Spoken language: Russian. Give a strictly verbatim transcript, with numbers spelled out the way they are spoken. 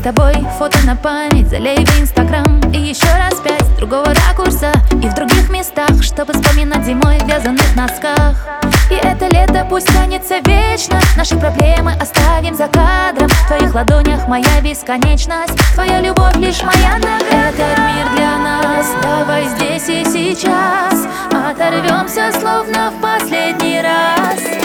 тобой фото на память, залей в инстаграм. И еще раз пять с другого ракурса и в других местах, чтобы вспоминать зимой в вязаных носках. И это лето пусть тянется вечно, наши проблемы оставим за кадром. В твоих ладонях моя бесконечность, твоя любовь лишь моя награда. Этот мир для нас, давай здесь и сейчас оторвемся, словно в последний раз.